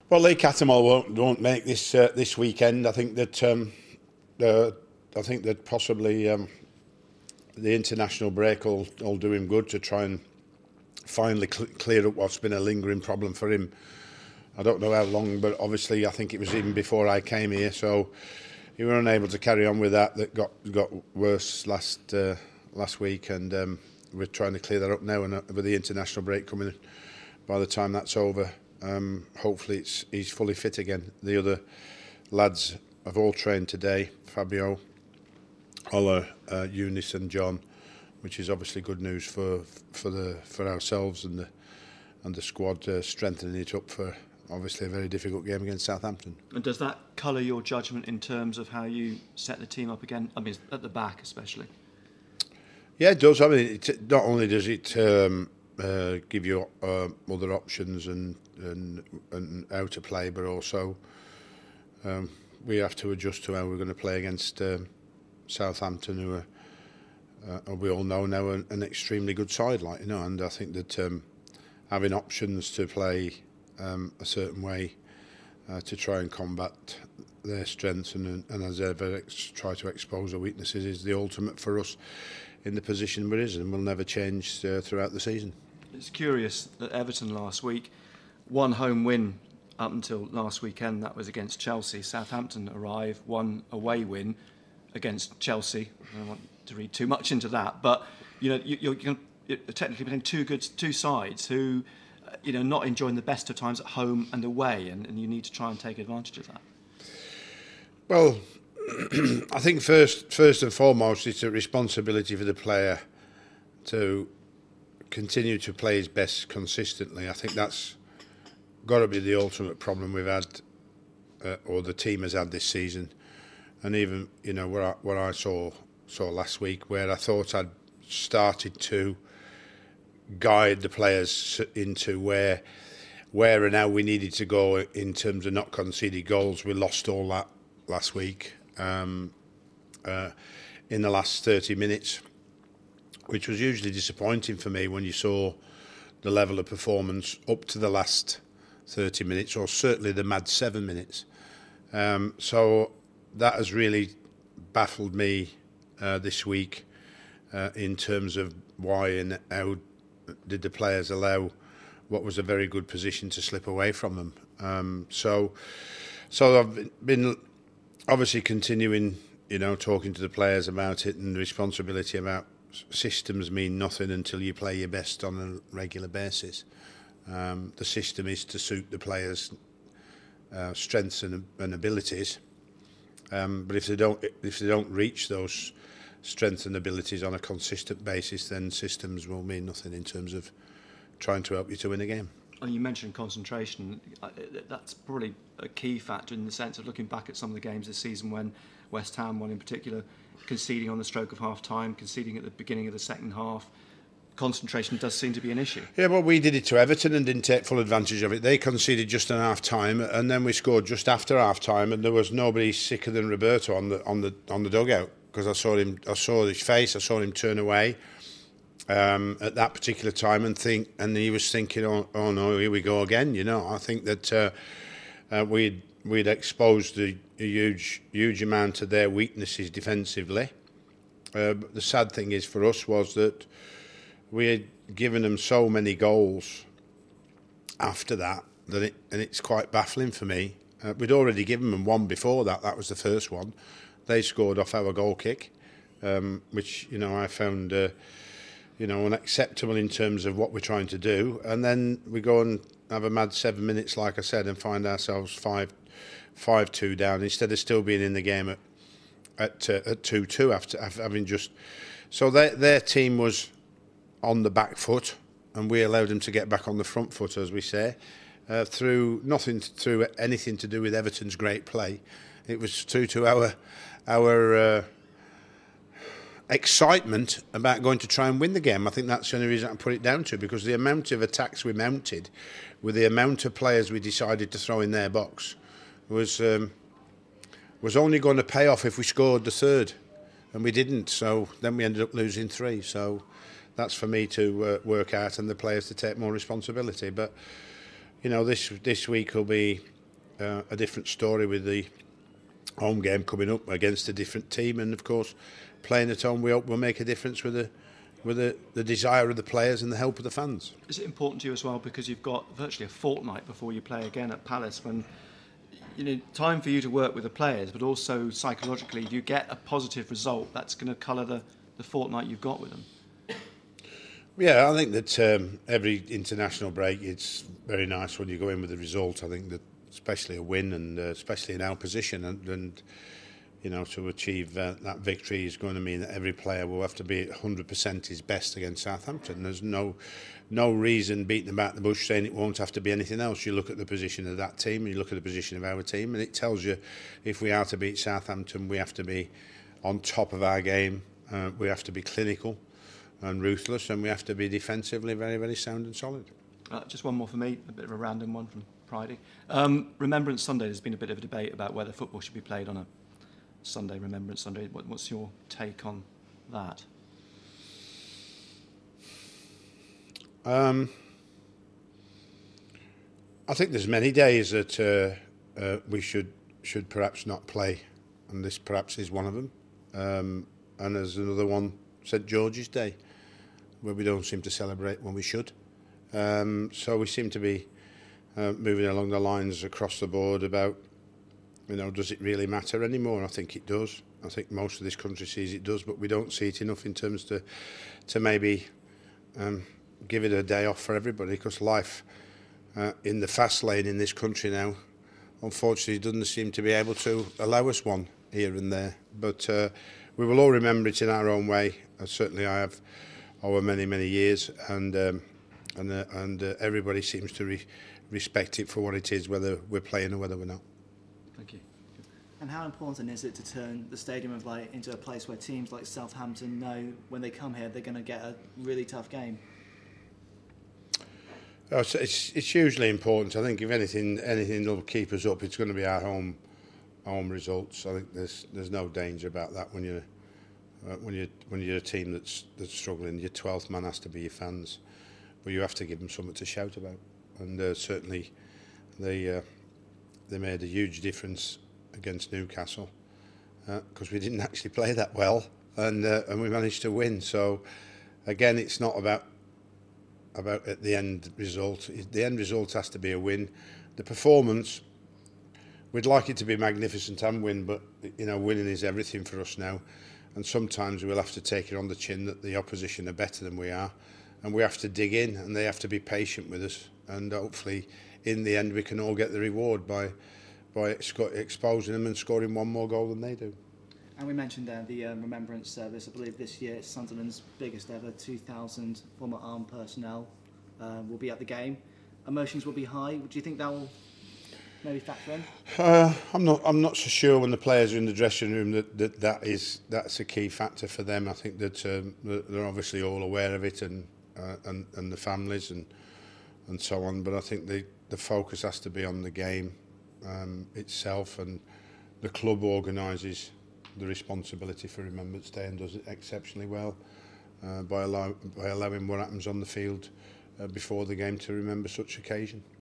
Well, Lee Cattermole won't make this weekend. I think that possibly the international break will do him good to try and finally clear up what's been a lingering problem for him. I don't know how long, but obviously I think it was even before I came here. So he was unable to carry on with that. That got worse last week, and we're trying to clear that up now. And with the international break coming, by the time that's over, hopefully he's fully fit again. The other lads have all trained today: Fabio, Ola, Eunice, and John, which is obviously good news for ourselves and the squad, strengthening it up for obviously a very difficult game against Southampton. And does that colour your judgment in terms of how you set the team up again? I mean, at the back especially. Yeah, it does. I mean, not only does it give you other options and how to play, but also we have to adjust to how we're going to play against Southampton, who are, we all know now, an extremely good side, and I think that having options to play a certain way to try and combat their strengths and as ever try to expose their weaknesses is the ultimate for us in the position we're in, and will never change throughout the season. It's curious that Everton last week, one home win up until last weekend, that was against Chelsea. Southampton arrived, one away win against Chelsea. I don't want to read too much into that, but you're technically playing two sides who, not enjoying the best of times at home and away, and you need to try and take advantage of that. Well, I think first and foremost, it's a responsibility for the player to continue to play his best consistently. I think that's got to be the ultimate problem we've had, or the team has had this season. And even what I saw last week, where I thought I'd started to guide the players into where and how we needed to go in terms of not conceding goals. We lost all that last week in the last 30 minutes, which was hugely disappointing for me when you saw the level of performance up to the last 30 minutes, or certainly the mad 7 minutes. So that has really baffled me this week in terms of why and how did the players allow what was a very good position to slip away from them. So I've been obviously continuing, talking to the players about it, and the responsibility about systems mean nothing until you play your best on a regular basis. The system is to suit the players' strengths and abilities. But if they don't reach those strengths and abilities on a consistent basis, then systems will mean nothing in terms of trying to help you to win a game. And you mentioned concentration. That's probably a key factor in the sense of looking back at some of the games this season when West Ham, one in particular, conceding on the stroke of half-time, conceding at the beginning of the second half. Concentration does seem to be an issue. Yeah, well, we did it to Everton and didn't take full advantage of it. They conceded just on half-time, and then we scored just after half-time, and there was nobody sicker than Roberto on the dugout, because I saw his face, I saw him turn away at that particular time and he was thinking, oh no, here we go again. I think that we'd exposed a huge amount of their weaknesses defensively. But the sad thing is for us was that we had given them so many goals after that and it's quite baffling for me. We'd already given them one before that. That was the first one. They scored off our goal kick, which I found unacceptable in terms of what we're trying to do. And then we go and have a mad 7 minutes, like I said, and find ourselves 5-2 down instead of still being in the game at 2-2 after having just. So their team was on the back foot, and we allowed them to get back on the front foot, as we say, through anything to do with Everton's great play. It was through to our excitement about going to try and win the game. I think that's the only reason I put it down to, because the amount of attacks we mounted with the amount of players we decided to throw in their box was only going to pay off if we scored the third, and we didn't. So then we ended up losing 3. So that's for me to work out, and the players to take more responsibility. But this week will be a different story with the home game coming up against a different team, and of course, playing at home, we hope will make a difference with the desire of the players and the help of the fans. Is it important to you as well because you've got virtually a fortnight before you play again at Palace, when time for you to work with the players, but also psychologically, if you get a positive result, that's going to colour the fortnight you've got with them? Yeah, I think that every international break, it's very nice when you go in with a result. I think that especially a win, and especially in our position, and to achieve that victory is going to mean that every player will have to be at 100% his best against Southampton. There's no reason beating about the bush saying it won't have to be anything else. You look at the position of that team, and you look at the position of our team, and it tells you if we are to beat Southampton, we have to be on top of our game. We have to be clinical and ruthless, and we have to be defensively very, very sound and solid. Just one more for me, a bit of a random one from Friday. Remembrance Sunday, there's been a bit of a debate about whether football should be played on a Sunday, Remembrance Sunday. What's your take on that? I think there's many days that we should perhaps not play, and this perhaps is one of them. And there's another one, St George's Day, where we don't seem to celebrate when we should. So we seem to be moving along the lines across the board about, does it really matter anymore? I think it does. I think most of this country sees it does, but we don't see it enough in terms to maybe give it a day off for everybody, because life in the fast lane in this country now, unfortunately, doesn't seem to be able to allow us one here and there. But we will all remember it in our own way. Certainly I have over many, many years, and everybody seems to respect it for what it is, whether we're playing or whether we're not. Thank you. And how important is it to turn the Stadium of Light into a place where teams like Southampton know when they come here they're going to get a really tough game? Oh, it's hugely important. I think if anything will keep us up, it's going to be our home results. I think there's no danger about that when you're a team that's struggling. Your 12th man has to be your fans, but you have to give them something to shout about. And certainly they made a huge difference against Newcastle because we didn't actually play that well, and we managed to win. So again, it's not about at the end result. The end result has to be a win. The performance, we'd like it to be magnificent and win, but winning is everything for us now. And sometimes we'll have to take it on the chin that the opposition are better than we are, and we have to dig in, and they have to be patient with us. And hopefully, in the end, we can all get the reward by exposing them and scoring one more goal than they do. And we mentioned there the Remembrance Service. I believe this year it's Sunderland's biggest ever. 2,000 former armed personnel will be at the game. Emotions will be high. Do you think that will maybe factor in? I'm not so sure when the players are in the dressing room that's a key factor for them. I think that they're obviously all aware of it, and the families and so on. But I think the focus has to be on the game itself, and the club organises the responsibility for Remembrance Day and does it exceptionally well by allowing what happens on the field before the game to remember such occasion.